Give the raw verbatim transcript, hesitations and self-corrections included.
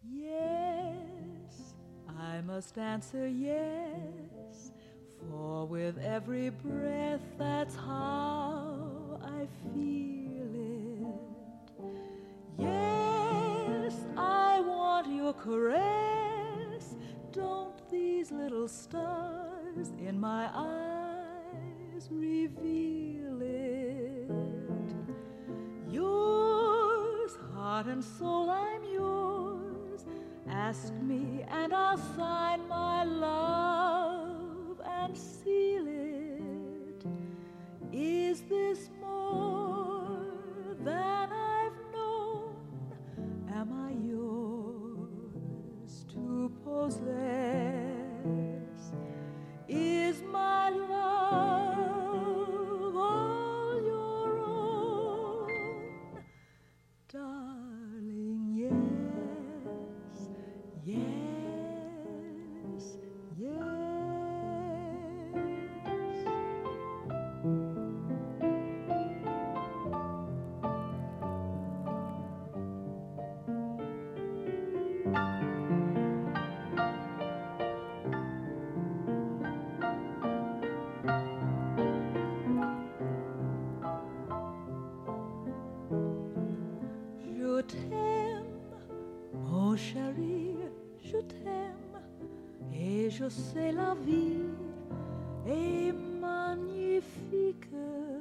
Yes, I must answer yes, for with every breath that's how I feel it. Yes, I want your caress. Don't these little stars in my eyes reveal it? Yours, heart and soul, I'm yours. Ask me and I'll sign my love and seal it. Is this more than I've known? Am I yours to possess? Is my love all your own? Darling, yes, yes, yes. Je t'aime, mon chéri, je t'aime, et je sais la vie est magnifique.